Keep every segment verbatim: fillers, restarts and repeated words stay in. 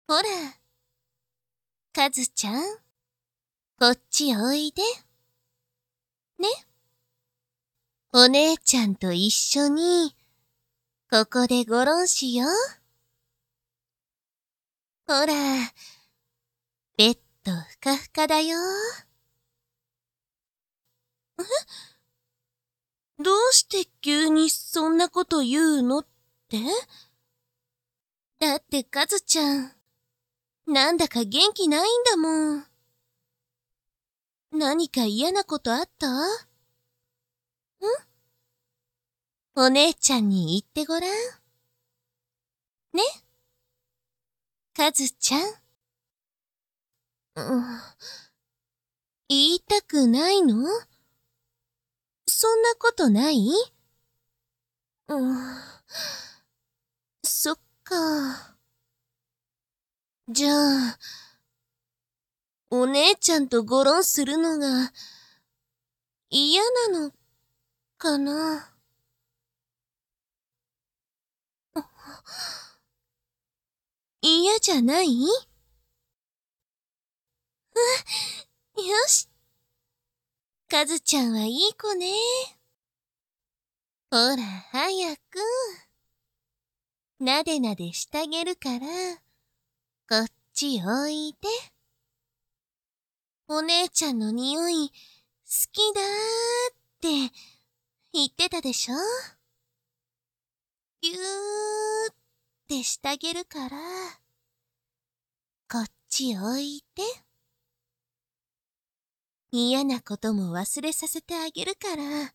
ほら、かずちゃん、こっちおいで。ね。お姉ちゃんと一緒に、ここでごろんしよう。ほら、ベッドふかふかだよ。え？どうして急にそんなこと言うのって？だってかずちゃん、なんだか元気ないんだもん。何か嫌なことあった？ん？お姉ちゃんに言ってごらん。ね？かずちゃん。うん、言いたくないの？そんなことない？うん、そっか。じゃあ、お姉ちゃんとごろんするのが嫌なのかな？嫌じゃない？よし。かずちゃんはいい子ね。ほら、早く。なでなでしてあげるから、こっちおいで。お姉ちゃんの匂い、好きだーって言ってたでしょ？ぎゅーってしてあげるから、こっちおいで。嫌なことも忘れさせてあげるから、ね？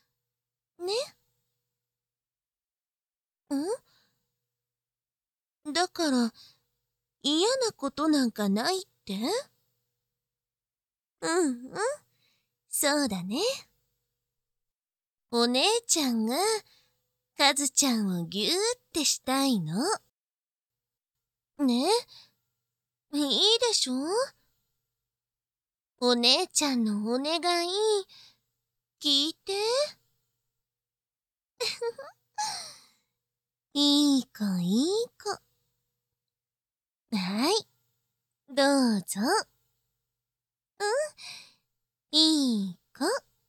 ん？だから、嫌なことなんかないって？うんうん、そうだね。お姉ちゃんが、かずちゃんをぎゅーってしたいの。ね？いいでしょ？お姉ちゃんのお願い、聞いて。いい子いい子。はい、どうぞ。うん、いい子。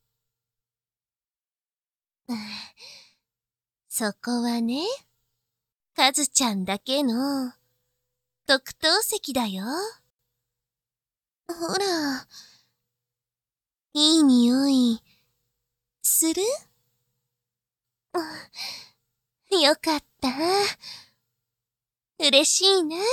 そこはね、かずちゃんだけの特等席だよ。ほら、いい匂い、する？よかった。嬉しいな。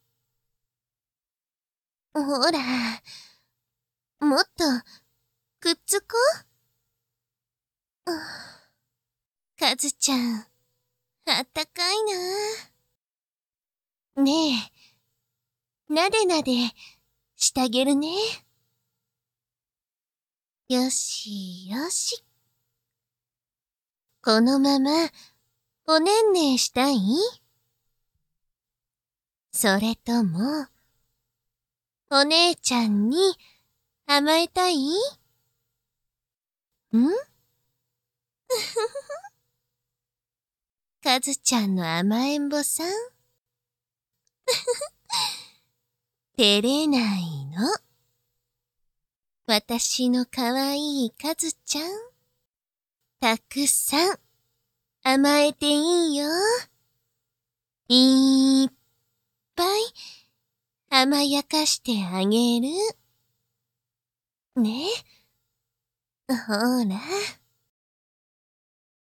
ほら、もっと、くっつこう。かずちゃん、あったかいな。ねえ、なでなでしてあげるね。よしよし。このまま、おねんねしたい？それとも、お姉ちゃんに甘えたい？ん？かずちゃんの甘えんぼさん？照れないの。私のかわいいかずちゃん。たくさん甘えていいよ。いっぱい甘やかしてあげる。ね。ほら。